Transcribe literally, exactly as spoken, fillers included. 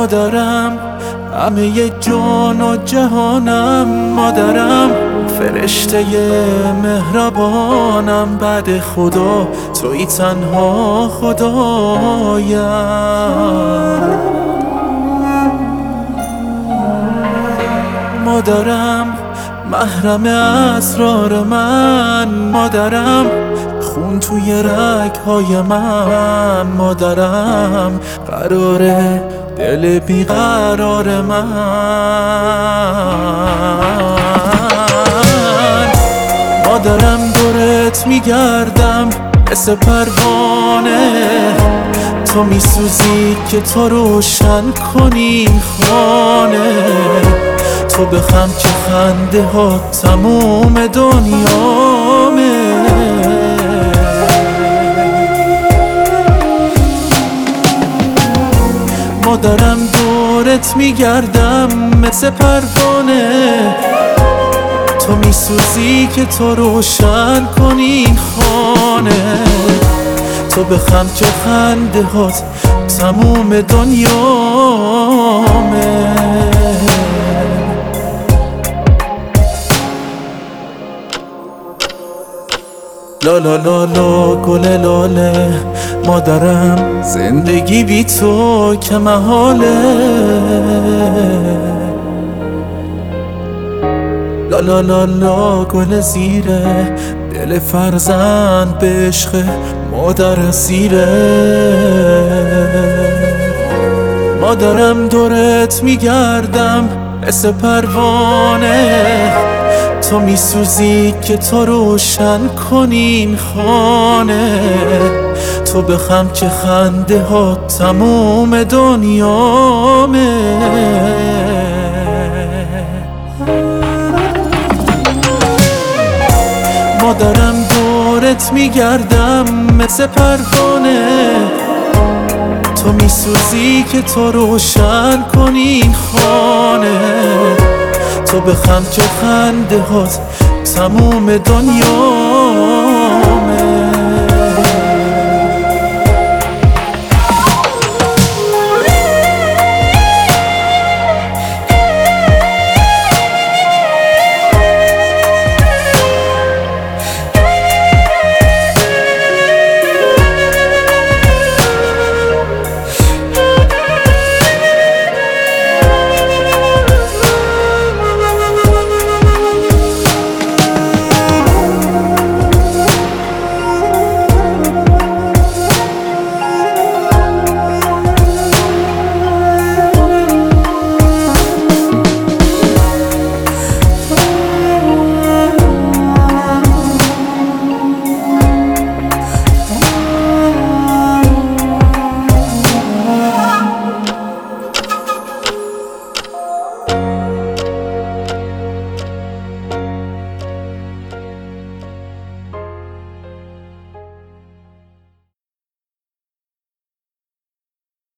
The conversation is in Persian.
مادرم، همه جان و جهانم. مادرم، فرشته مهربانم. بعد خدا توی تنها خدایم. مادرم، محرم اسرار من. مادرم، خون توی رگ‌های من. مادرم، قراره دل بیقرار من. مادرم، دورت میگردم مثل پروانه. تو میسوزی که تو روشن کنی خانه. تو بخم که خنده ها تموم دنیامه. مادرم، دورت میگردم مثل پروانه. تو میسوزی که تو روشن کنی خانه. تو بخم که خنده هات تموم دنیامه. لا لا لا لا گل لاله. مادرم، زندگی بی تو که محاله. لا لا لا لا گل زیره. دل فرزند به عشق مادر اسیره. مادرم، دورت میگردم مثل پروانه. تو میسوزی که تو روشن کنین خانه. تو بخم که خنده ها تموم دنیامه. مادرم، دورت میگردم مثل پروانه. تو میسوزی که تو روشن کنین خانه. تو بخم که خنده هات تموم دنیا